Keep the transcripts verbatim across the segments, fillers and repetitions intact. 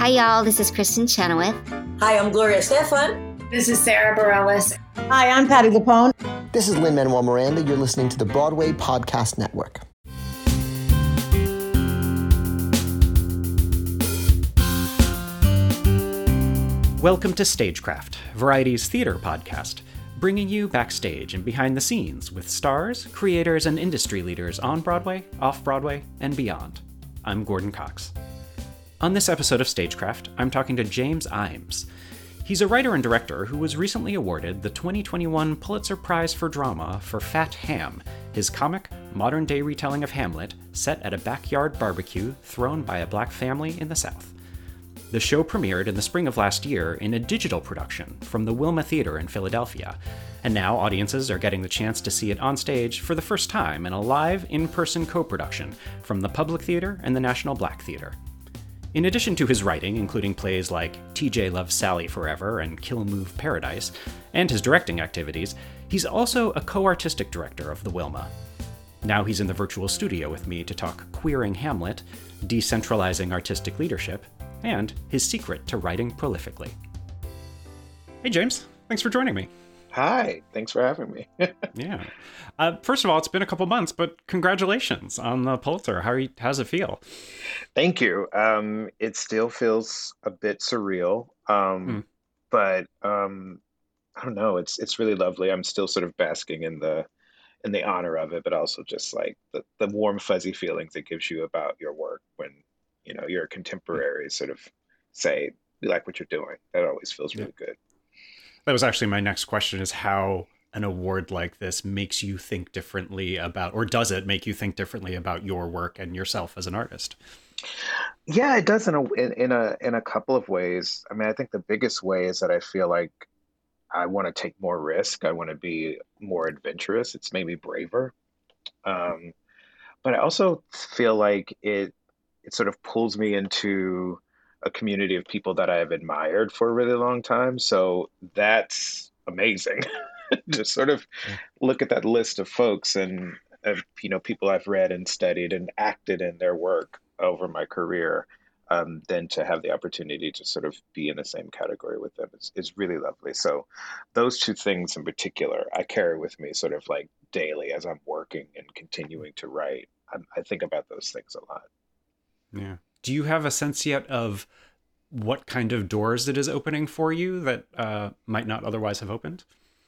Hi, y'all. This is Kristen Chenoweth. Hi, I'm Gloria Stefan. This is Sarah Bareilles. Hi, I'm Patti LuPone. This is Lin-Manuel Miranda. You're listening to the Broadway Podcast Network. Welcome to Stagecraft, Variety's theater podcast, bringing you backstage and behind the scenes with stars, creators, and industry leaders on Broadway, off-Broadway, and beyond. I'm Gordon Cox. On this episode of Stagecraft, I'm talking to James Imes. He's a writer and director who was recently awarded the twenty twenty-one Pulitzer Prize for Drama for Fat Ham, his comic, modern-day retelling of Hamlet set at a backyard barbecue thrown by a black family in the South. The show premiered in the spring of last year in a digital production from the Wilma Theater in Philadelphia, and now audiences are getting the chance to see it on stage for the first time in a live, in-person co-production from the Public Theater and the National Black Theater. In addition to his writing, including plays like T J Loves Sally Forever and Kill Move Paradise, and his directing activities, he's also a co-artistic director of the Wilma. Now he's in the virtual studio with me to talk queering Hamlet, decentralizing artistic leadership, and his secret to writing prolifically. Hey, James. Thanks for joining me. Hi. Thanks for having me. Yeah. Uh, first of all, it's been a couple months, but congratulations on the Pulitzer. How are you, how's it feel? Thank you. Um, it still feels a bit surreal, um, mm. but um, I don't know. It's it's really lovely. I'm still sort of basking in the in the honor of it, but also just like the, the warm, fuzzy feelings it gives you about your work when you know your contemporaries sort of say we like what you're doing. That always feels really yeah. good. That was actually my next question: is how an award like this makes you think differently about, or does it make you think differently about your work and yourself as an artist? Yeah, it does in a in, in a in a couple of ways. I mean, I think the biggest way is that I feel like I want to take more risk. I want to be more adventurous. It's made me braver. Um, but I also feel like it it sort of pulls me into a community of people that I have admired for a really long time. So that's amazing. To sort of look at that list of folks and of, you know, people I've read and studied and acted in their work over my career, um, then to have the opportunity to sort of be in the same category with them is, is really lovely. So those two things in particular, I carry with me sort of like daily as I'm working and continuing to write. I, I think about those things a lot. Yeah. Do you have a sense yet of what kind of doors it is opening for you that uh, might not otherwise have opened?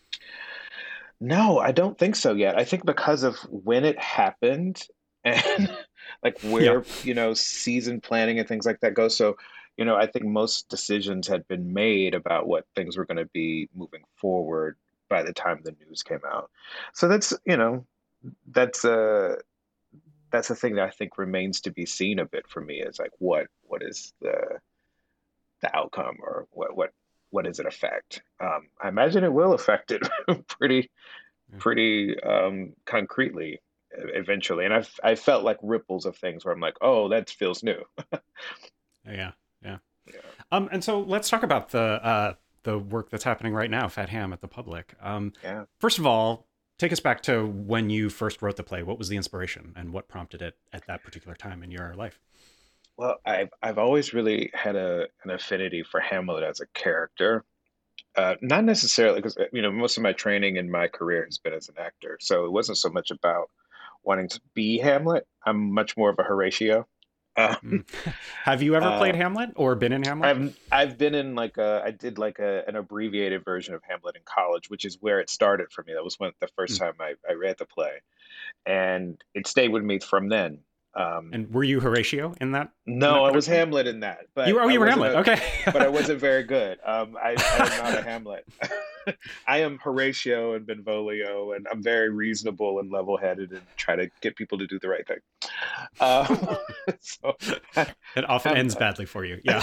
No, I don't think so yet. I think because of when it happened and like where, yeah. you know, season planning and things like that go. So, you know, I think most decisions had been made about what things were going to be moving forward by the time the news came out. So that's, you know, that's a, that's a thing that I think remains to be seen a bit for me is like, what, what is the, the outcome or what, what, what does it affect? Um, I imagine it will affect it pretty, pretty um, concretely eventually. And I've I felt like ripples of things where I'm like, oh, that feels new. yeah, yeah, yeah. Um, and so let's talk about the uh, the work that's happening right now, Fat Ham at the Public. Um, yeah. First of all, take us back to when you first wrote the play. What was the inspiration and what prompted it at that particular time in your life? Well, I've I've always really had a an affinity for Hamlet as a character, uh, not necessarily because you know most of my training in my career has been as an actor, so it wasn't so much about wanting to be Hamlet. I'm much more of a Horatio. Um, mm. Have you ever played uh, Hamlet or been in Hamlet? I've I've been in like a I did like a an abbreviated version of Hamlet in college, which is where it started for me. That was when the first mm. time I, I read the play, and it stayed with me from then. Um, and were you Horatio in that? No, in that I was Hamlet in that. But you, oh, you were Hamlet. A, okay. But I wasn't very good. Um, I, I am not a Hamlet. I am Horatio and Benvolio, and I'm very reasonable and level-headed and try to get people to do the right thing. Uh, so, it often I'm, ends badly for you. Yeah.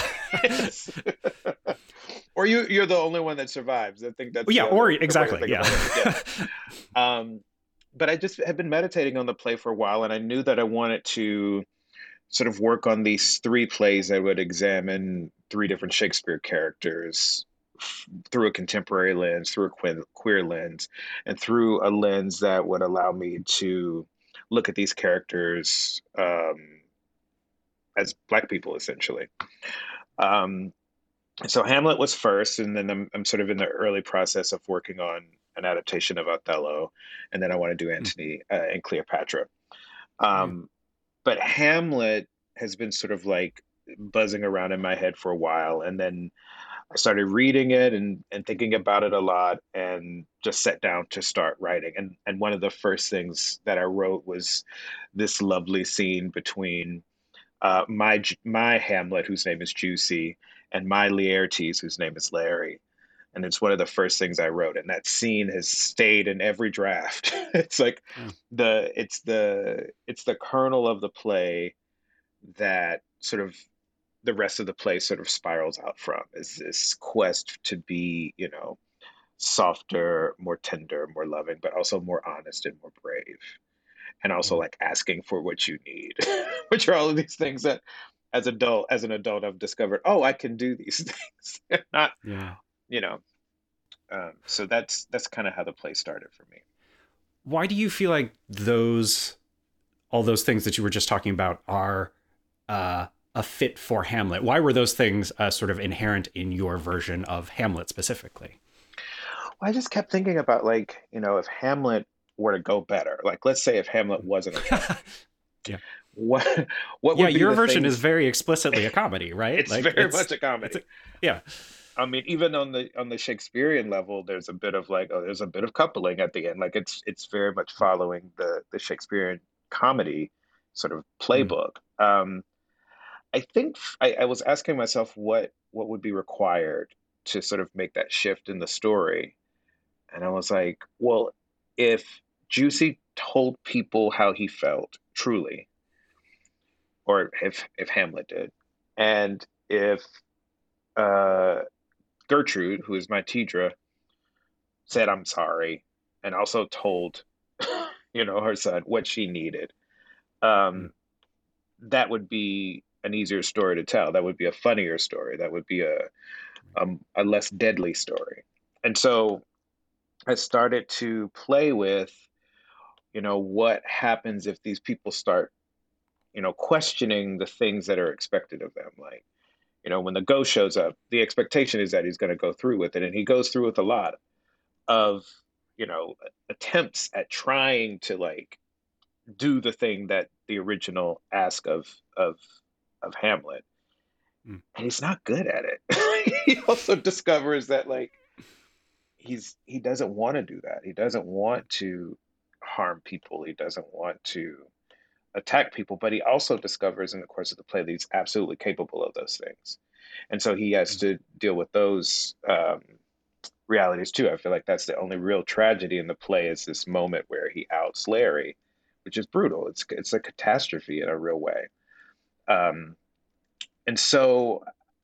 Or you, you're the only one that survives. I think that's well, yeah. The, or the exactly. Yeah. yeah. Um, but I just had been meditating on the play for a while, and I knew that I wanted to sort of work on these three plays that would examine three different Shakespeare characters f- through a contemporary lens, through a que- queer lens, and through a lens that would allow me to look at these characters um, as Black people, essentially. Um, so Hamlet was first, and then I'm I'm sort of in the early process of working on an adaptation of Othello, and then I want to do Mm, Antony uh, and Cleopatra. yeah. Um, but Hamlet has been sort of like buzzing around in my head for a while, and then I started reading it and and thinking about it a lot, and just sat down to start writing. And and one of the first things that I wrote was this lovely scene between uh, my my Hamlet, whose name is Juicy, and my Laertes, whose name is Larry. And it's one of the first things I wrote, and that scene has stayed in every draft. It's like Oh, the it's the it's the kernel of the play that sort of the rest of the play sort of spirals out from, is this quest to be, you know, softer, more tender, more loving, but also more honest and more brave, and also mm, like asking for what you need, which are all of these things that as adult as an adult I've discovered, oh, I can do these things. Not, yeah. you know, um, so that's that's kind of how the play started for me. Why do you feel like those all those things that you were just talking about are uh, a fit for Hamlet? Why were those things uh, sort of inherent in your version of Hamlet specifically? Well, I just kept thinking about, like, you know, if Hamlet were to go better, like let's say if Hamlet wasn't a comedy, Yeah. what what Yeah, would be your the version is things? very explicitly a comedy, right? It's Like very it's much a it's a, comedy. yeah. I mean, even on the on the Shakespearean level, there's a bit of like, oh, there's a bit of coupling at the end. Like it's it's very much following the the Shakespearean comedy sort of Mm, playbook. Um, I think I, I was asking myself what what would be required to sort of make that shift in the story, and I was like, well, if Juicy told people how he felt truly, or if if Hamlet did, and if uh, Gertrude, who is my Tidra, said I'm sorry, and also told, you know, her son what she needed, mm, um, that would be an easier story to tell. That would be a funnier story. That would be a um, a less deadly story. And so I started to play with, you know, what happens if these people start, you know, questioning the things that are expected of them. Like, you know, when the ghost shows up, the expectation is that he's going to go through with it, and he goes through with a lot of, you know, attempts at trying to like do the thing that the original ask of of of Hamlet, mm, and he's not good at it. He also discovers that like he's he doesn't want to do that. He doesn't want to harm people. He doesn't want to attack people, but he also discovers in the course of the play that he's absolutely capable of those things. And so he has mm, to deal with those um, realities too. I feel like that's the only real tragedy in the play, is this moment where he outs Larry, which is brutal. It's it's a catastrophe in a real way. Um, and so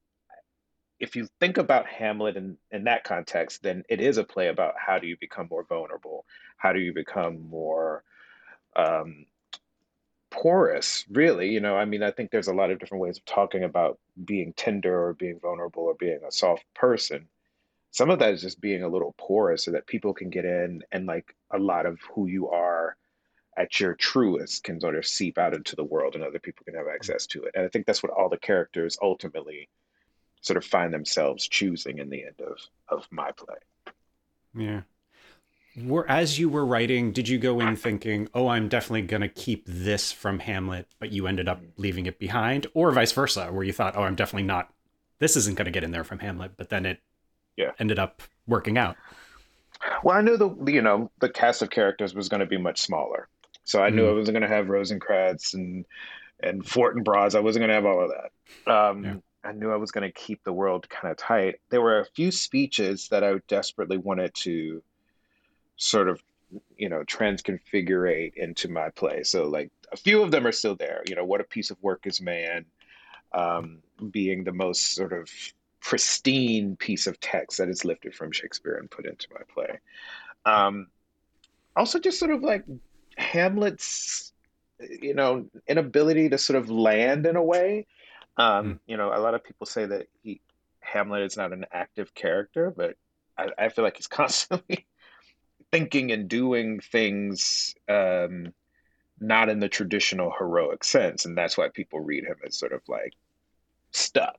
if you think about Hamlet in, in that context, then it is a play about how do you become more vulnerable? How do you become more um, porous, really? You know, I mean, I think there's a lot of different ways of talking about being tender or being vulnerable or being a soft person. Some of that is just being a little porous so that people can get in, and like a lot of who you are at your truest can sort of seep out into the world and other people can have mm. access to it. And I think that's what all the characters ultimately sort of find themselves choosing in the end of of my play. Yeah. Were as you were writing, did you go in thinking, "Oh, I'm definitely going to keep this from Hamlet," but you ended up leaving it behind, or vice versa, where you thought, "Oh, I'm definitely not. This isn't going to get in there from Hamlet," but then it Yeah. ended up working out. Well, I knew the you know the cast of characters was going to be much smaller, so I knew I Mm, wasn't going to have Rosencrantz and and Fortinbras. I wasn't going to have all of that. yeah. Um, I knew I was going to keep the world kind of tight. There were a few speeches that I desperately wanted to sort of, you know, transconfigurate into my play. So like a few of them are still there. You know, what a piece of work is man, um, being the most sort of pristine piece of text that is lifted from Shakespeare and put into my play. Um, Also, just sort of like Hamlet's, you know, inability to sort of land in a way. Mm, Um, you know, a lot of people say that he Hamlet is not an active character, but I, I feel like he's constantly thinking and doing things, um, not in the traditional heroic sense, and that's why people read him as sort of like stuck.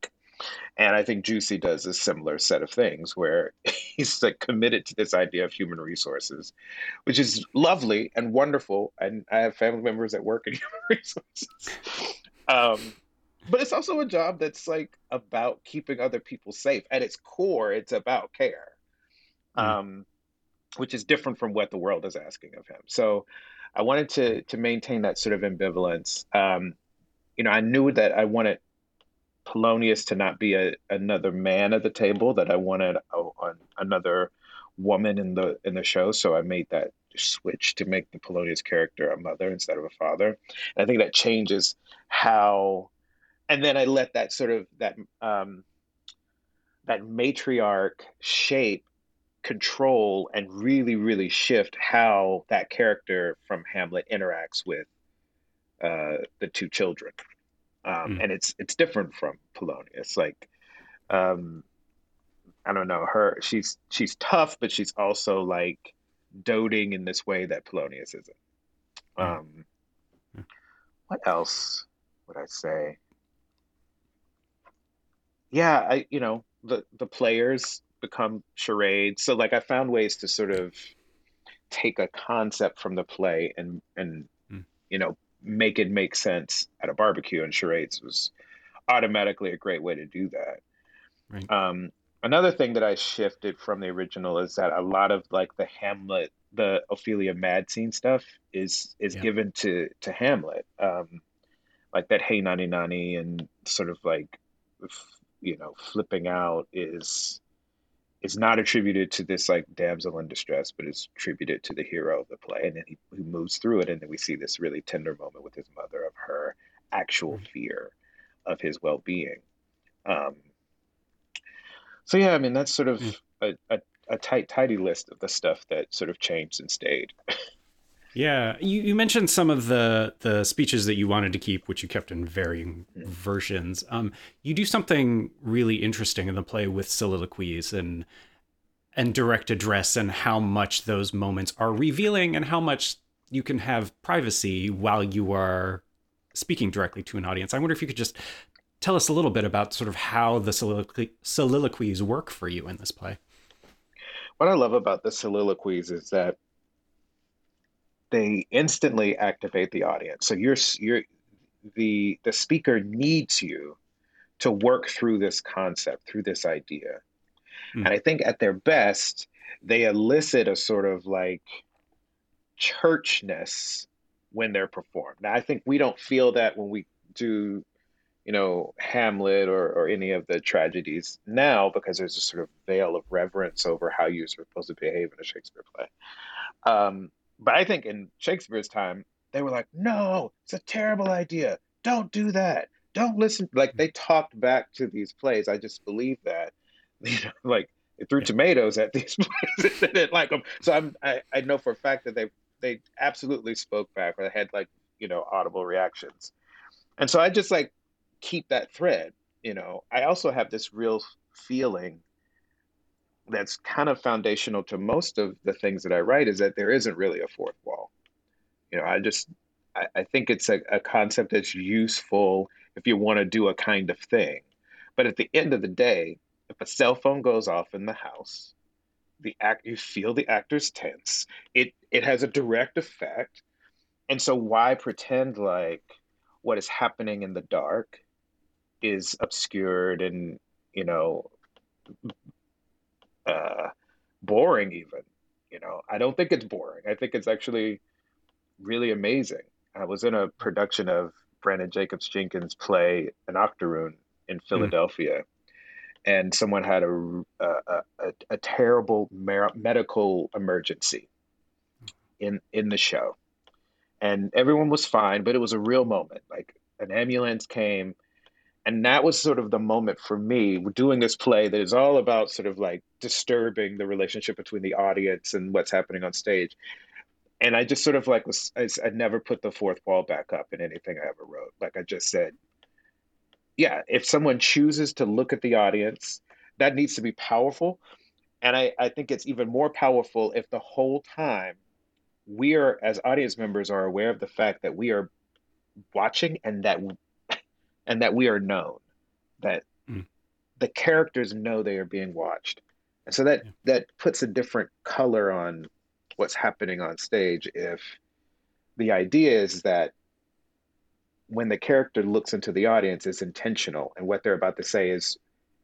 And I think Juicy does a similar set of things where he's like committed to this idea of human resources, which is lovely and wonderful. And I have family members that work in human resources. Um, but it's also a job that's like about keeping other people safe. At its core, it's about care, Mm. um, which is different from what the world is asking of him. So I wanted to to maintain that sort of ambivalence. Um, you know, I knew that I wanted Polonius to not be a, another man at the table, that I wanted a, a, another woman in the in the show. So I made that switch to make the Polonius character a mother instead of a father. And I think that changes how, and then I let that sort of that um, that matriarch shape control and really, really shift how that character from Hamlet interacts with uh, the two children. Um, Mm. and it's it's different from Polonius. Like, um, I don't know, her she's she's tough, but she's also like doting in this way that Polonius isn't. Right. Um, what else would I say? Yeah, I you know the the players become charades. So like I found ways to sort of take a concept from the play and and Mm. you know make it make sense at a barbecue, and charades was automatically a great way to do that. Right. Um, another thing that I shifted from the original is that a lot of like the Hamlet, the Ophelia mad scene stuff is is Yeah. given to to Hamlet, um, like that hey nani nani and sort of like f- you know flipping out is is not attributed to this like damsel in distress, but is attributed to the hero of the play, and then he, he moves through it, and then we see this really tender moment with his mother of her actual Right. fear of his well-being. Um, so yeah, I mean that's sort of Yeah. a, a, a tight, tidy list of the stuff that sort of changed and stayed. Yeah, you, you mentioned some of the the speeches that you wanted to keep, which you kept in varying versions. Um, you do something really interesting in the play with soliloquies and and direct address, and how much those moments are revealing, and how much you can have privacy while you are speaking directly to an audience. I wonder if you could just tell us a little bit about sort of how the soliloquy, soliloquies work for you in this play. What I love about the soliloquies is that they instantly activate the audience. So you're you're the the speaker needs you to work through this concept, through this idea. Mm. And I think at their best, they elicit a sort of like churchness when they're performed. Now, I think we don't feel that when we do, you know, Hamlet or, or any of the tragedies now, because there's a sort of veil of reverence over how you're supposed to behave in a Shakespeare play. Um, but I think in Shakespeare's time, they were like, no, it's a terrible idea. Don't do that. Don't listen. Like they talked back to these plays. I just believe that, you know, like they threw Yeah. tomatoes at these plays. They didn't like them. So I'm, I, I know for a fact that they, they absolutely spoke back, or they had like, you know, audible reactions. And so I just like keep that thread, you know. I also have this real feeling that's kind of foundational to most of the things that I write, is that there isn't really a fourth wall. You know, I just I, I think it's a, a concept that's useful if you want to do a kind of thing. But at the end of the day, if a cell phone goes off in the house, the act you feel the actors tense. It it has a direct effect. And so why pretend like what is happening in the dark is obscured and, you know, uh, boring even. You know, I don't think it's boring. I think it's actually really amazing. I was in a production of Brandon Jacobs Jenkins' play An Octoroon in Philadelphia, and someone had a a, a, a terrible mer- medical emergency in in the show, and everyone was fine, but it was a real moment. Like an ambulance came, and that was sort of the moment for me. We're doing this play that is all about sort of like disturbing the relationship between the audience and what's happening on stage. And I just sort of like was, I, I never put the fourth wall back up in anything I ever wrote. Like I just said, yeah, if someone chooses to look at the audience, that needs to be powerful. And I, I think it's even more powerful if the whole time we are, as audience members, are aware of the fact that we are watching, and that and that we are known, that Mm. the characters know they are being watched. And so that Yeah. that puts a different color on what's happening on stage if the idea is that when the character looks into the audience, it's intentional, and what they're about to say is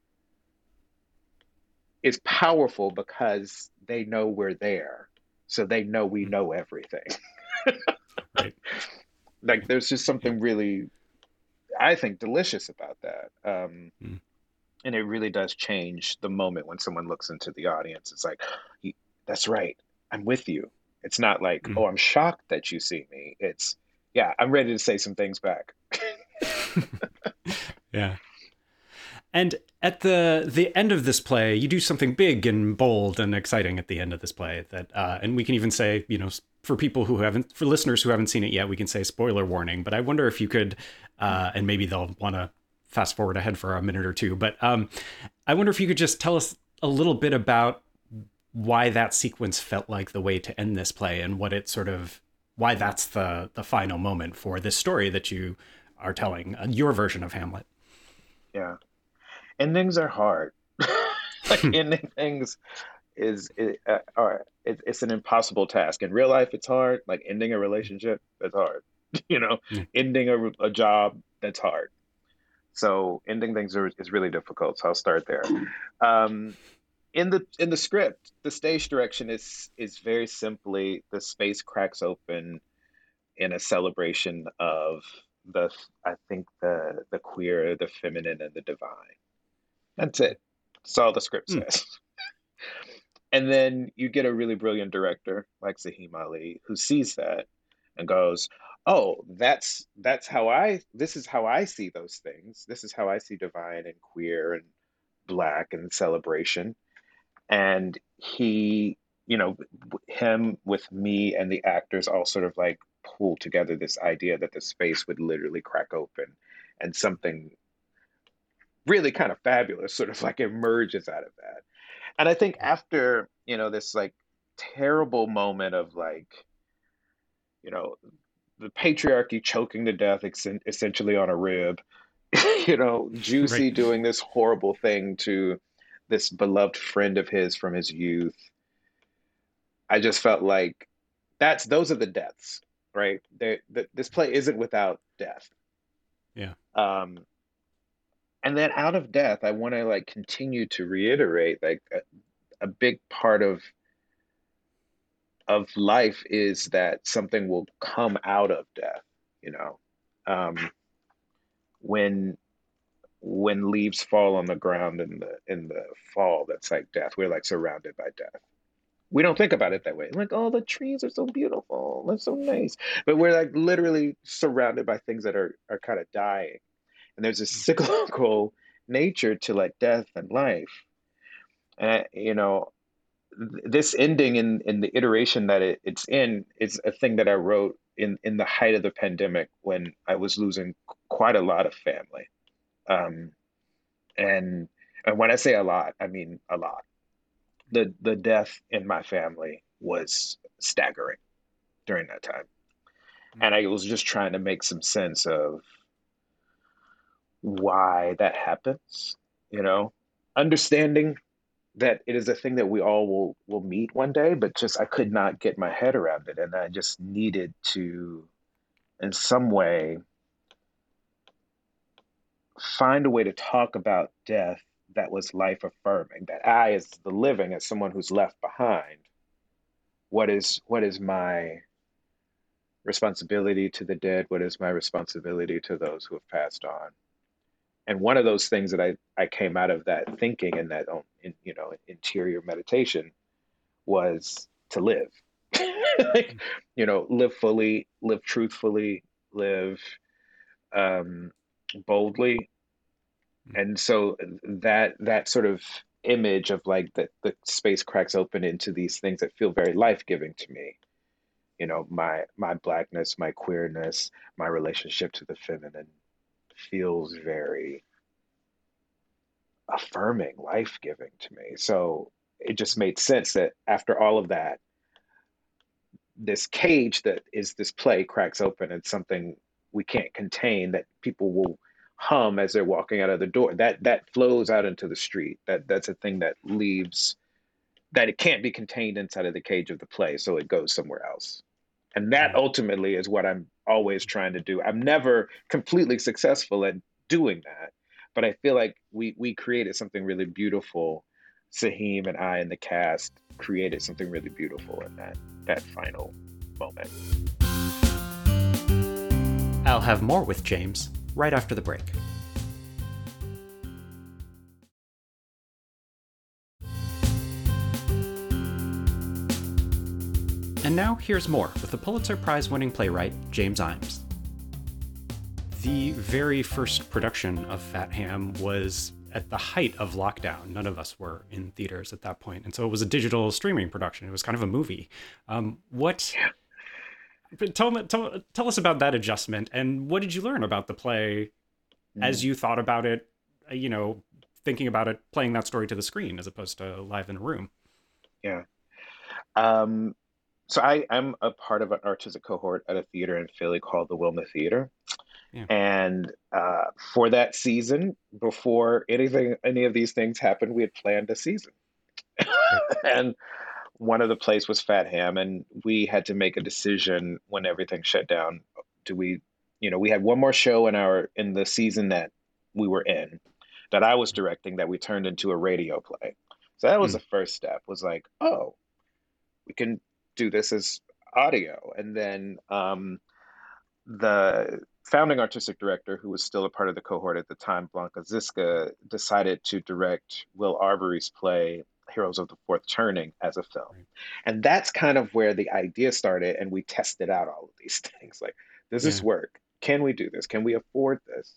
is powerful because they know we're there. So they know we know everything. Right. Like there's just Yeah. something really, I think, delicious about that. Um, Mm. and it really does change the moment when someone looks into the audience. It's like, "Y- that's right, I'm with you. It's not like, Mm. oh, I'm shocked that you see me. It's, yeah, I'm ready to say some things back. Yeah. And at the the end of this play, you do something big and bold and exciting at the end of this play. That uh, and we can even say, you know, for people who haven't, for listeners who haven't seen it yet, we can say spoiler warning. But I wonder if you could, uh, and maybe they'll want to fast forward ahead for a minute or two. But um, I wonder if you could just tell us a little bit about why that sequence felt like the way to end this play, and what it sort of, why that's the the final moment for this story that you are telling, uh, your version of Hamlet. Yeah. Endings are hard. Like ending things is it, uh, are it, it's an impossible task. In real life, it's hard. Like ending a relationship, that's hard. You know, Yeah. ending a, a job, that's hard. So ending things are, is really difficult. So I'll start there. Um, in the in the script, the stage direction is is very simply the space cracks open in a celebration of the I think the the queer, the feminine, and the divine. That's it. That's all the script Mm. says. And then you get a really brilliant director like Zahim Ali who sees that and goes, "Oh, that's that's how I this is how I see those things. This is how I see divine and queer and black and celebration." And he, you know, him with me and the actors all sort of like pull together this idea that the space would literally crack open and something really kind of fabulous sort of like emerges out of that. And I think after, you know, this like terrible moment of like, you know, the patriarchy choking to death ex- essentially on a rib, you know, Right. Juicy doing this horrible thing to this beloved friend of his from his youth. I just felt like that's those are the deaths, right? They, th this play isn't without death. Yeah. Um, and then out of death, I want to like continue to reiterate like a, a big part of of life is that something will come out of death, you know. Um, when when leaves fall on the ground in the in the fall, that's like death. We're like surrounded by death. We don't think about it that way. Like, oh, the trees are so beautiful. That's so nice. But we're like literally surrounded by things that are are kind of dying. And there's a cyclical nature to like death and life. And you know, this ending in in the iteration that it, it's in is a thing that I wrote in in the height of the pandemic when I was losing quite a lot of family. Um, and and when I say a lot, I mean a lot. The the death in my family was staggering during that time. And I was just trying to make some sense of why that happens, you know, understanding that it is a thing that we all will will meet one day, but just I could not get my head around it. And I just needed to, in some way, find a way to talk about death that was life affirming, that I, as the living, as someone who's left behind, what is what is my responsibility to the dead? What is my responsibility to those who have passed on? And one of those things that I, I came out of that thinking and that in, you know interior meditation was to live. Like, you know, live fully, live truthfully, live um, boldly. And so that that sort of image of like that the space cracks open into these things that feel very life-giving to me. You know, my my blackness, my queerness, my relationship to the feminine feels very affirming, life-giving to me. So it just made sense that after all of that, this cage that is this play cracks open and something we can't contain that people will hum as they're walking out of the door. That that flows out into the street. That that's a thing that leaves that it can't be contained inside of the cage of the play, so it goes somewhere else. And that Mm. ultimately is what I'm always trying to do. I'm never completely successful at doing that, but I feel like we we created something really beautiful. Saheem and I and the cast created something really beautiful in that that final moment. I'll have more with James right after the break. And now here's more with the Pulitzer Prize-winning playwright James Imes. The very first production of Fat Ham was at the height of lockdown. None of us were in theaters at that point, and so it was a digital streaming production. It was kind of a movie. Um, what? But tell me, tell, tell us about that adjustment, and what did you learn about the play as you thought about it? uh, You know, thinking about it, playing that story to the screen as opposed to live in a room. Yeah. Um, so I, I'm a part of an artistic cohort at a theater in Philly called the Wilma Theater. Yeah. And uh, for that season, before anything, any of these things happened, we had planned a season. And one of the plays was Fat Ham, and we had to make a decision when everything shut down. Do we, you know, we had one more show in our in the season that we were in, that I was directing, that we turned into a radio play. So that was Mm. the first step. Was like, oh, we can do this as audio, and then um, the founding artistic director, who was still a part of the cohort at the time, Blanca Ziska, decided to direct Will Arbery's play Heroes of the Fourth Turning as a film. Right. And that's kind of where the idea started. And we tested out all of these things like, does this Yeah. work? Can we do this? Can we afford this?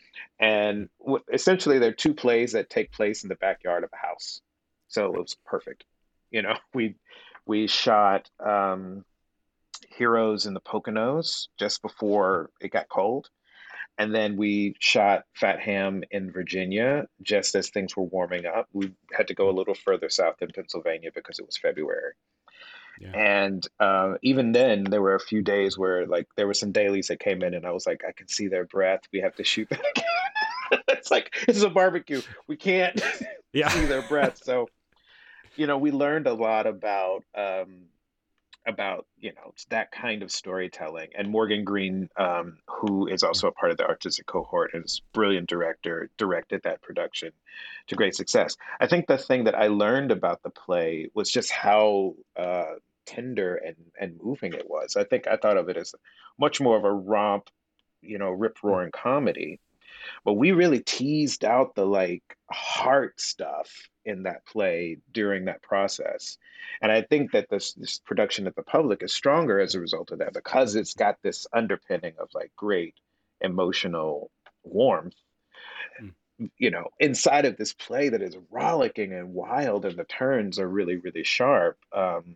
And w- essentially, there are two plays that take place in the backyard of a house. So it was perfect. You know, we we shot um, Heroes in the Poconos just before it got cold. And then we shot Fat Ham in Virginia just as things were warming up. We had to go a little further south in Pennsylvania because it was February. Yeah. And uh, even then, there were a few days where, like, there were some dailies that came in, and I was like, I can see their breath. We have to shoot them again. It's like, this is a barbecue. We can't Yeah. see their breath. So, you know, we learned a lot about um, about you know that kind of storytelling. And Morgan Green, um, who is also a part of the artistic cohort and is a brilliant director, directed that production to great success. I think the thing that I learned about the play was just how uh, tender and and moving it was. I think I thought of it as much more of a romp, you know, rip roaring comedy. But we really teased out the like heart stuff in that play during that process. And I think that this this production at the public is stronger as a result of that, because it's got this underpinning of like great emotional warmth, Mm. you know, inside of this play that is rollicking and wild, and the turns are really, really sharp. Um,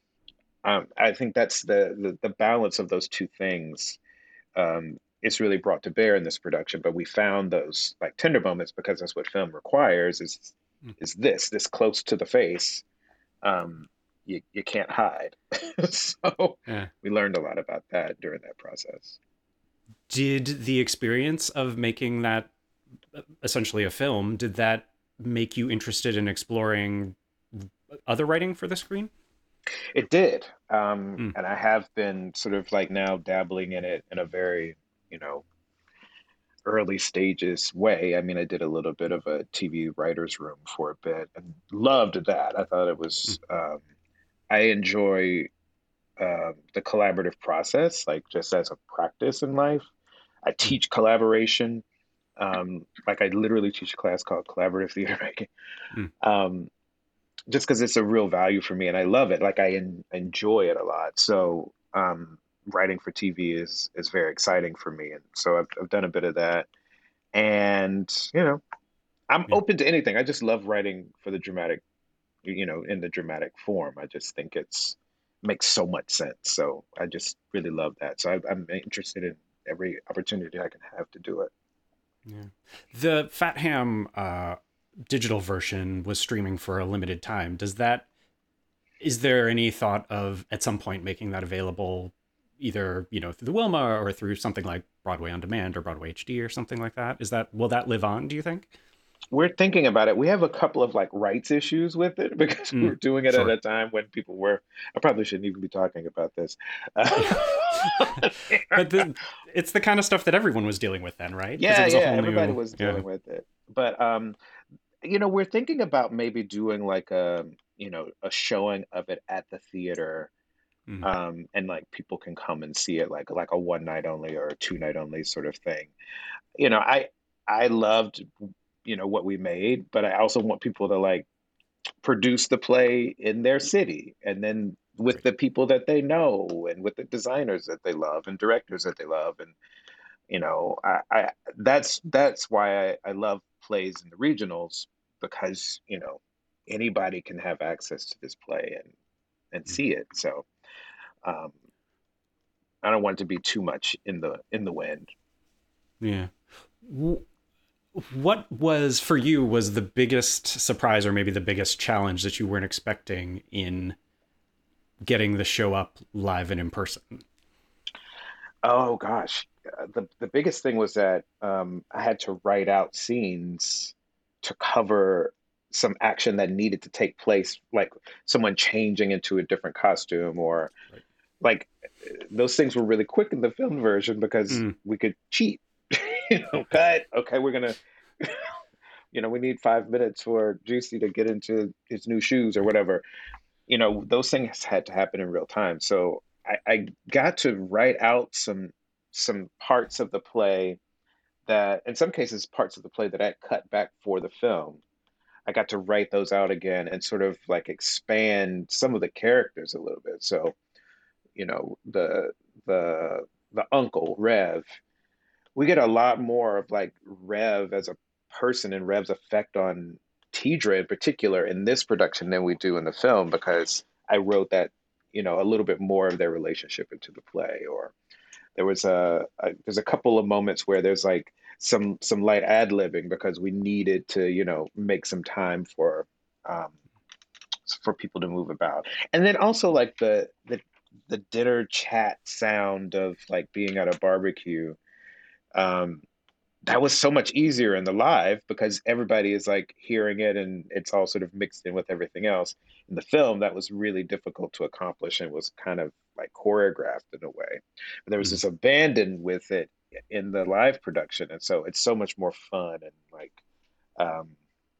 um, I think that's the, the the balance of those two things um, is really brought to bear in this production. But we found those like tender moments because that's what film requires. Is Mm. is this this close to the face? Um, you you can't hide. So Yeah. we learned a lot about that during that process. Did the experience of making that uh, essentially a film, did that make you interested in exploring other writing for the screen? It did, um, Mm. and I have been sort of like now dabbling in it in a very, you know, early stages way. I mean, I did a little bit of a T V writer's room for a bit and loved that. I thought it Mm. was, um, I enjoy uh, the collaborative process, like just as a practice in life. I Mm. teach collaboration. Um, like I literally teach a class called collaborative theater making. Mm. Um, just because it's a real value for me and I love it. Like I en- enjoy it a lot. So um, writing for T V is is very exciting for me, and so I've I've done a bit of that. And you know, I'm Yeah. open to anything. I just love writing for the dramatic, you know, in the dramatic form. I just think it's makes so much sense. So I just really love that. So I, I'm interested in every opportunity I can have to do it. Yeah. The Fat Ham uh, digital version was streaming for a limited time. Does that, is there any thought of at some point making that available, either, you know, through the Wilma or through something like Broadway On Demand or Broadway H D or something like that? Is that, will that live on, do you think? We're thinking about it. We have a couple of like rights issues with it because we Mm, were doing it at sure. a time when people were. I probably shouldn't even be talking about this. Uh, But the, it's the kind of stuff that everyone was dealing with then, right? Because it yeah, was a yeah, whole everybody new, was yeah. dealing with it. But um, you know, we're thinking about maybe doing like a, you know, a showing of it at the theater, Mm, um, and like people can come and see it like like a one night only or a two night only sort of thing. You know, I I loved, you know, what we made, but I also want people to like produce the play in their city and then with right. the people that they know and with the designers that they love and directors that they love. And you know, I, I that's that's why I, I love plays in the regionals because, you know, anybody can have access to this play and and Mm, see it. So um I don't want it to be too much in the in the wind. yeah. W- What was for you was the biggest surprise or maybe the biggest challenge that you weren't expecting in getting the show up live and in person? Oh gosh, Uh, the the biggest thing was that um, I had to write out scenes to cover some action that needed to take place, like someone changing into a different costume, or Right. like those things were really quick in the film version because Mm, we could cheat. You know, cut. Okay, we're gonna, you know, we need five minutes for Juicy to get into his new shoes or right. whatever. You know, those things had to happen in real time. So I, I got to write out some some parts of the play that, in some cases, parts of the play that I cut back for the film. I got to write those out again and sort of like expand some of the characters a little bit. So, you know, the the the uncle Rev, we get a lot more of like Rev as a person and Rev's effect on Tidra in particular in this production than we do in the film because I wrote that, you know, a little bit more of their relationship into the play. Or there was a, a there's a couple of moments where there's like some some light ad-libbing because we needed to, you know, make some time for um for people to move about. And then also like the the the dinner chat sound of like being at a barbecue. Um, that was so much easier in the live because everybody is like hearing it and it's all sort of mixed in with everything else. In the film, that was really difficult to accomplish and was kind of like choreographed in a way. But there was Mm, this abandon with it in the live production, and so it's so much more fun and like um,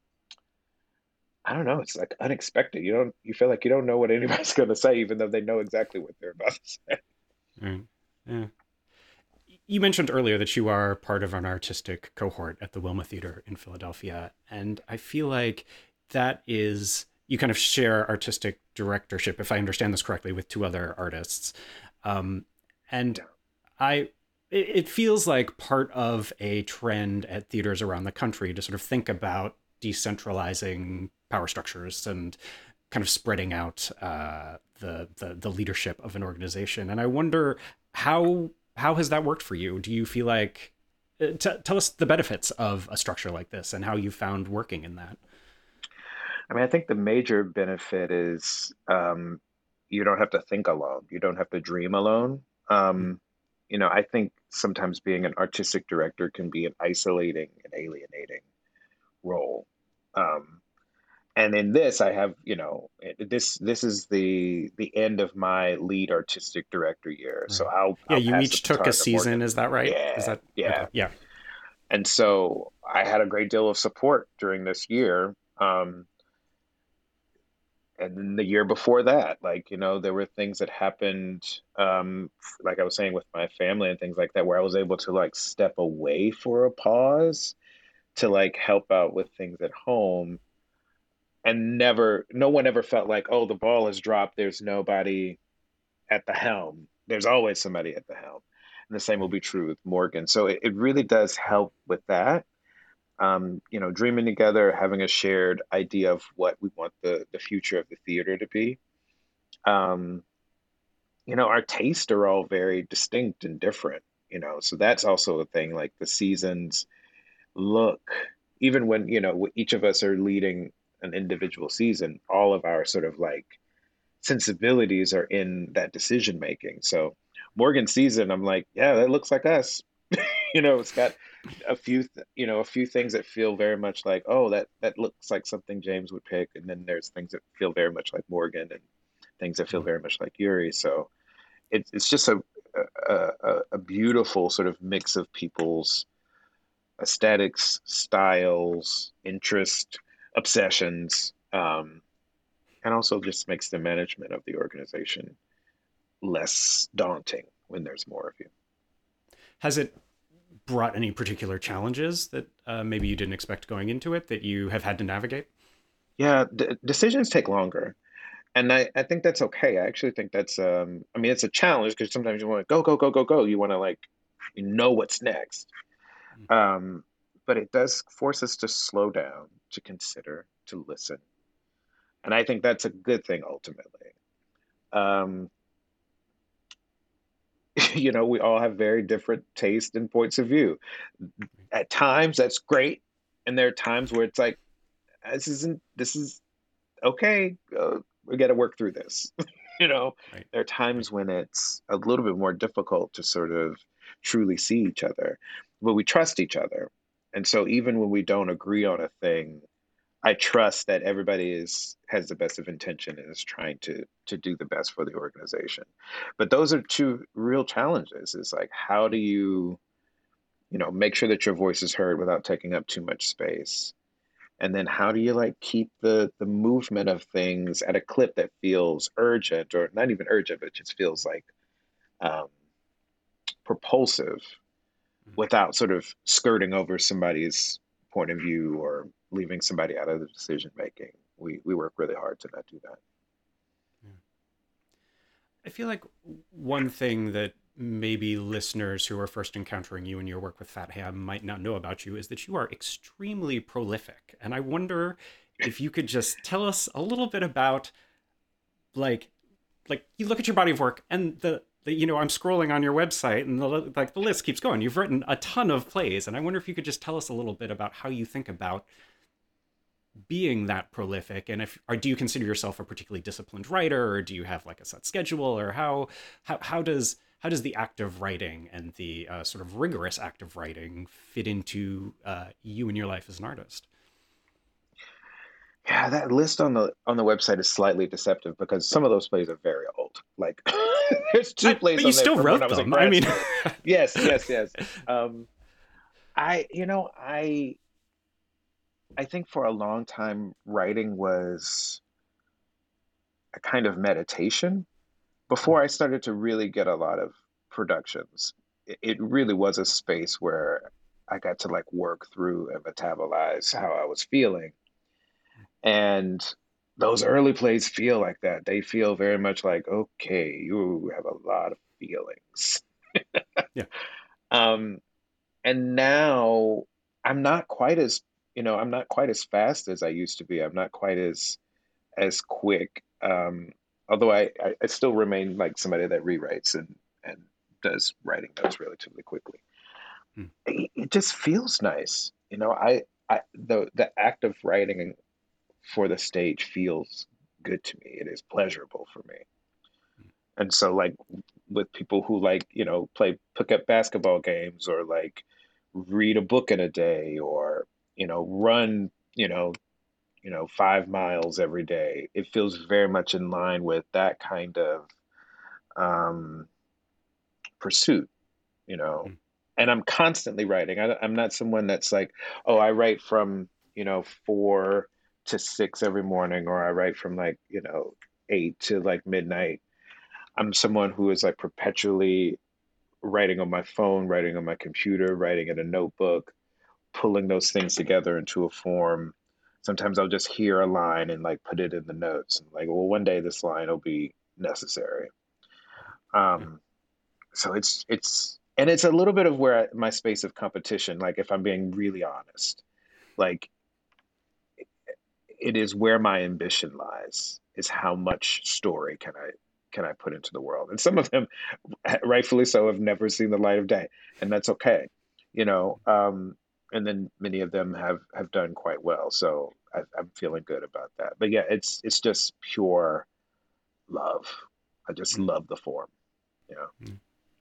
I don't know, it's like unexpected. You don't you feel like you don't know what anybody's going to say, even though they know exactly what they're about to say. right. Yeah. You mentioned earlier that you are part of an artistic cohort at the Wilma Theater in Philadelphia. And I feel like that is, you kind of share artistic directorship, if I understand this correctly, with two other artists. Um, and Yeah. I, it it feels like part of a trend at theaters around the country to sort of think about decentralizing power structures and kind of spreading out uh, the, the the leadership of an organization. And I wonder how how has that worked for you? Do you feel like uh, t- tell us the benefits of a structure like this and how you found working in that? I mean, I think the major benefit is um, you don't have to think alone. You don't have to dream alone. Mm, Um, you know, I think sometimes being an artistic director can be an isolating and alienating role. Um, and in this, I have, you know, it- this this is the the end of my lead artistic director year, so right. I'll Yeah, I'll you pass the each took a baton to season. Morgan. Is that right? Is Yeah, that yeah. okay? Yeah. And so I had a great deal of support during this year. Um, and then the year before that, like, you know, there were things that happened, um, like I was saying with my family and things like that, where I was able to like step away for a pause to like help out with things at home. And never, no one ever felt like, oh, the ball has dropped. There's nobody at the helm. There's always somebody at the helm. And the same will Right. be true with Morgan. So it, it really does help with that. Um, you know, dreaming together, having a shared idea of what we want the the future of the theater to be. Um, you know, our tastes are all very distinct and different, you know, so that's also a thing. Like the seasons look, even when, you know, each of us are leading an individual season, all of our sort of like sensibilities are in that decision making. So Morgan sees it, and I'm like, yeah, that looks like us. You know, it's got a few, th- you know, a few things that feel very much like, oh, that that looks like something James would pick, and then there's things that feel very much like Morgan, and things that feel very much like Yuri. So it's it's just a a, a a beautiful sort of mix of people's aesthetics, styles, interest, obsessions, um, and also just makes the management of the organization less daunting when there's more of you. Has it brought any particular challenges that uh, maybe you didn't expect going into it that you have had to navigate? Yeah, d- decisions take longer. And I, I think that's okay. I actually think that's um I mean it's a challenge because sometimes you want to go, go, go, go, go. You want to like you know what's next. Um, but it does force us to slow down, to consider, to listen. And I think that's a good thing ultimately. Um, you know, we all have very different tastes and points of view. At times that's great, and there are times where it's like this isn't this is okay, uh, we got to work through this. You know, Right. there are Right. times when it's a little bit more difficult to sort of truly see each other, but we trust each other. And so even when we don't agree on a thing, I trust that everybody is has the best of intention and is trying to to do the best for the organization. But those are two real challenges. Is like how do you, you know, make sure that your voice is heard without taking up too much space? And then how do you like keep the the movement of things at a clip that feels urgent or not even urgent, but just feels like um, propulsive without sort of skirting over somebody's point of view or leaving somebody out of the decision making. We we work really hard to not do that. I feel like one thing that maybe listeners who are first encountering you and your work with Fat Ham might not know about you is that you are extremely prolific. And I wonder if you could just tell us a little bit about like like you look at your body of work and the, the you know I'm scrolling on your website and the like the list keeps going. You've written a ton of plays, and I wonder if you could just tell us a little bit about how you think about being that prolific, and if or do you consider yourself a particularly disciplined writer, or do you have like a set schedule, or how how, how does how does the act of writing and the uh, sort of rigorous act of writing fit into uh, you and your life as an artist? Yeah, that list on the on the website is slightly deceptive because some of those plays are very old. Like there's two I, plays but you on there still from when I wrote was in them. I grad mean, school. Yes, yes, yes. Um, I, you know, I I think for a long time writing was a kind of meditation. Before I started to really get a lot of productions, it, it really was a space where I got to like work through and metabolize how I was feeling. And those early plays feel like that. They feel very much like, okay, you have a lot of feelings. yeah, Um, and now I'm not quite as, you know, I'm not quite as fast as I used to be. I'm not quite as as quick. Um, although I, I, I still remain like somebody that rewrites and and does writing notes relatively quickly. Hmm. It, it just feels nice, you know. I I the the act of writing for the stage feels good to me. It is pleasurable for me. And so like with people who like, you know, play pick up basketball games or like read a book in a day or, you know, run, you know, you know, five miles every day. It feels very much in line with that kind of um, pursuit, you know. Hmm. And I'm constantly writing. I, I'm not someone that's like, oh, I write from, you know, four to six every morning, or I write from like, you know, eight to like midnight. I'm someone who is like perpetually writing on my phone, writing on my computer, writing in a notebook, pulling those things together into a form. Sometimes I'll just hear a line and like put it in the notes and like, well, one day this line will be necessary. Yeah. Um, so it's it's and it's a little bit of where I, my space of competition. Like if I'm being really honest, like it is where my ambition lies. Is how much story can I can I put into the world? And some of them, rightfully so, have never seen the light of day, and that's okay, you know. Um, and then many of them have have done quite well, so I, I'm feeling good about that. But yeah, it's it's just pure love. I just Hmm. love the form, you know. Hmm.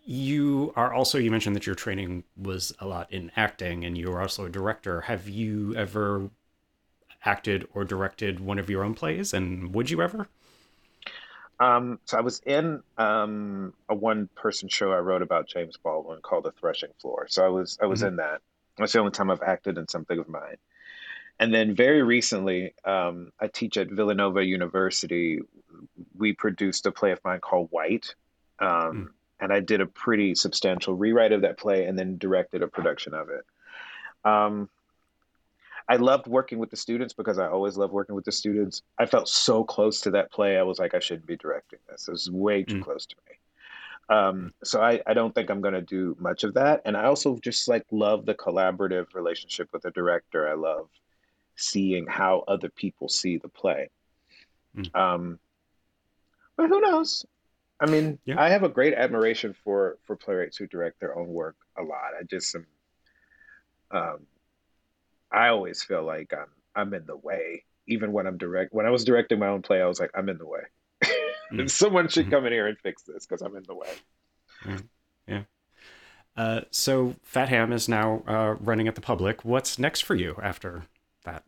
You are also, you mentioned that your training was a lot in acting and you were also a director. Have you ever acted or directed one of your own plays, and would you ever? Um, so I was in um, a one-person show I wrote about James Baldwin called The Threshing Floor. So I was I was Hmm. in that. That's the only time I've acted in something of mine. And then very recently, um, I teach at Villanova University. We produced a play of mine called White. Mm. Um, and I did a pretty substantial rewrite of that play and then directed a production of it. Um, I loved working with the students because I always love working with the students. I felt so close to that play. I was like, I shouldn't be directing this. It was way too Mm. close to me. Um, so I, I don't think I'm going to do much of that. And I also just like love the collaborative relationship with the director. I love seeing how other people see the play. Mm. Um, but who knows? I mean, Yeah. I have a great admiration for for playwrights who direct their own work a lot. I just am, um, I always feel like I'm I'm in the way. Even when I'm direct, when I was directing my own play, I was like, I'm in the way. Mm. Someone should Hmm. come in here and fix this because I'm in the way. Right. Yeah. Uh, so Fat Ham is now uh, running at the Public. What's next for you after that?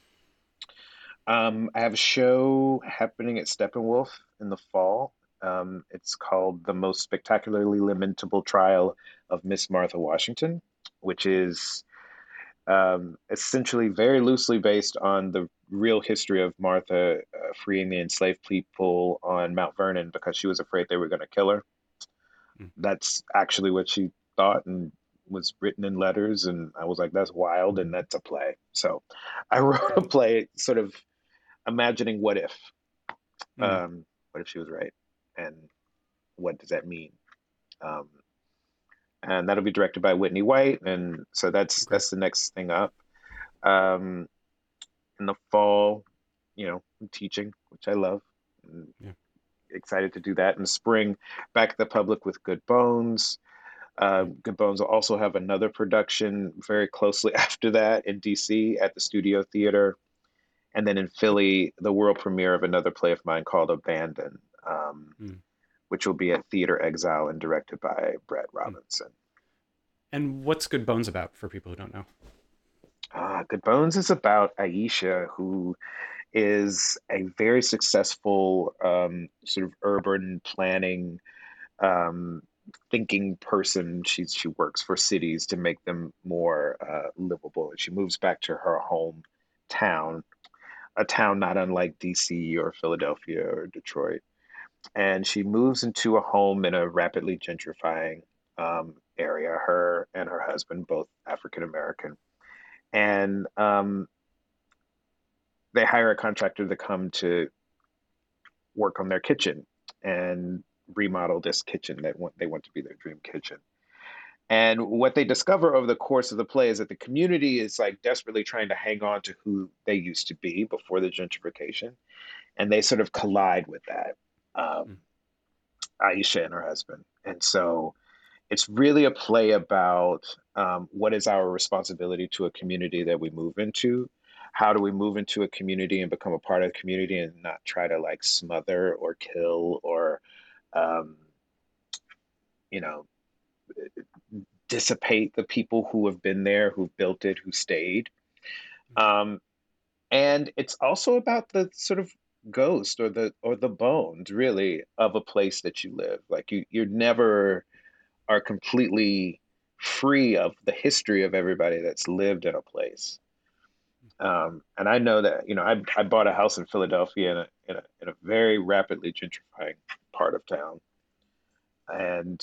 Um, I have a show happening at Steppenwolf in the fall. Um, it's called The Most Spectacularly Lamentable Trial of Miss Martha Washington, which is um, essentially very loosely based on the real history of Martha uh, freeing the enslaved people on Mount Vernon because she was afraid they were going to kill her. Mm. That's actually what she thought and was written in letters. And I was like, that's wild. And that's a play. So I wrote a play sort of imagining what if, Mm. um, what if she was right? And what does that mean? Um, and that'll be directed by Whitney White. And so that's, Okay. that's the next thing up. Um, in the fall, you know, I'm teaching, which I love. And Yeah. excited to do that. In the spring, back at the Public with Good Bones. Uh, Mm. Good Bones will also have another production very closely after that in D C at the Studio Theater. And then in Philly, the world premiere of another play of mine called Abandon, um, Mm. which will be at Theater Exile and directed by Brett Mm. Robinson. And what's Good Bones about for people who don't know? Uh, Good Bones is about Aisha, who is a very successful um, sort of urban planning um, thinking person. She she works for cities to make them more uh, livable. She moves back to her hometown, a town not unlike D C or Philadelphia or Detroit, and she moves into a home in a rapidly gentrifying um, area. Her and her husband, both African American, and um, they hire a contractor to come to work on their kitchen and remodel this kitchen that want, they want to be their dream kitchen. And what they discover over the course of the play is that the community is like desperately trying to hang on to who they used to be before the gentrification. And they sort of collide with that, um, Mm. Aisha and her husband. And so it's really a play about um, what is our responsibility to a community that we move into. How do we move into a community and become a part of the community and not try to like smother or kill or, um, you know, dissipate the people who have been there, who've built it, who stayed. Um, and it's also about the sort of ghost or the or the bones, really, of a place that you live. Like you, you never are completely free of the history of everybody that's lived in a place. Um, and I know that, you know, I I bought a house in Philadelphia in a in a in a very rapidly gentrifying part of town, and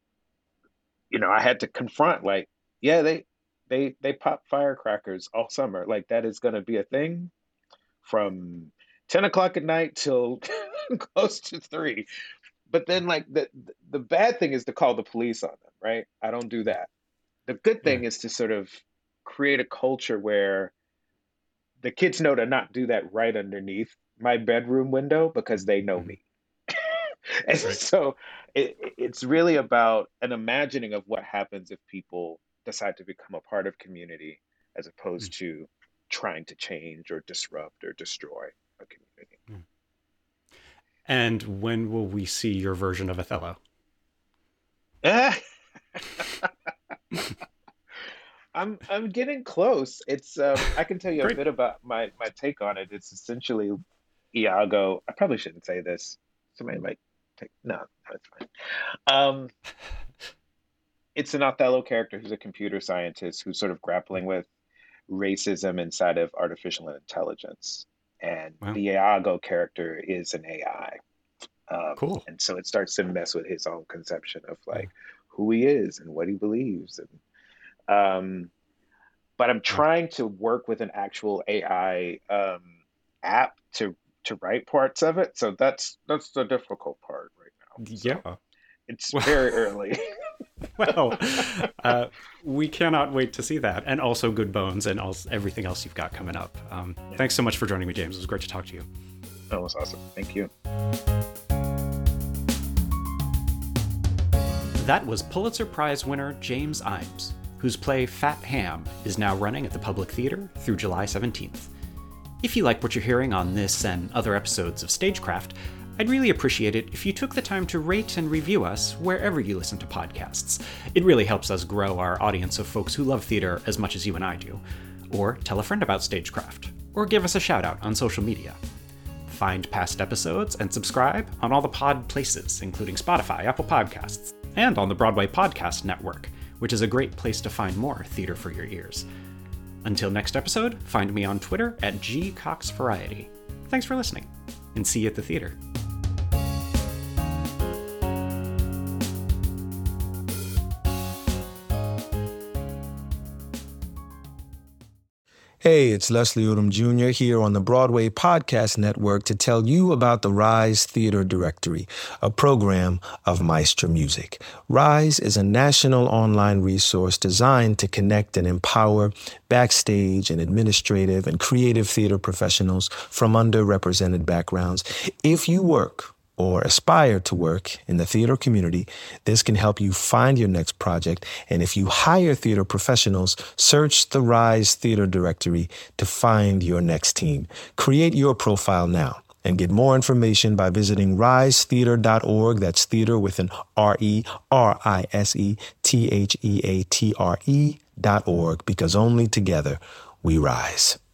you know, I had to confront like, yeah, they they they pop firecrackers all summer. Like that is going to be a thing from ten o'clock at night till close to three. But then like the the bad thing is to call the police on them, right? I don't do that. The good Yeah. thing is to sort of create a culture where the kids know to not do that right underneath my bedroom window because they know Mm. me. And Right. so it, it's really about an imagining of what happens if people decide to become a part of community as Mm. opposed to trying to change or disrupt or destroy a community. Mm. And when will we see your version of Othello? I'm I'm getting close. It's um, I can tell you a Great. bit about my my take on it. It's essentially Iago. I probably shouldn't say this. Somebody might take no, no, it's fine. Um, it's an Othello character who's a computer scientist who's sort of grappling with racism inside of artificial intelligence. And Wow. the Iago character is an A I. Um, Cool. and so it starts to mess with his own conception of like who he is and what he believes. And um, but I'm trying to work with an actual A I um, app to to write parts of it. So that's that's the difficult part right now. So Yeah. it's very early. Well, uh, we cannot wait to see that, and also Good Bones, and also everything else you've got coming up. Um, Yeah. Thanks so much for joining me, James. It was great to talk to you. That was awesome. Thank you. That was Pulitzer Prize winner James Imes, whose play Fat Ham is now running at the Public Theater through July seventeenth. If you like what you're hearing on this and other episodes of Stagecraft, I'd really appreciate it if you took the time to rate and review us wherever you listen to podcasts. It really helps us grow our audience of folks who love theater as much as you and I do. Or tell a friend about Stagecraft, or give us a shout out on social media. Find past episodes and subscribe on all the pod places, including Spotify, Apple Podcasts, and on the Broadway Podcast Network, which is a great place to find more theater for your ears. Until next episode, find me on Twitter at G Cox Variety. Thanks for listening, and see you at the theater. Hey, it's Leslie Odom Junior here on the Broadway Podcast Network to tell you about the Rise Theater Directory, a program of Maestro Music. Rise is a national online resource designed to connect and empower backstage and administrative and creative theater professionals from underrepresented backgrounds. If you work or aspire to work in the theater community, this can help you find your next project. And if you hire theater professionals, search the Rise Theater Directory to find your next team. Create your profile now and get more information by visiting rise theater dot org. That's theater with an R E, R I S E, T H E A T R E dot org, because only together we rise.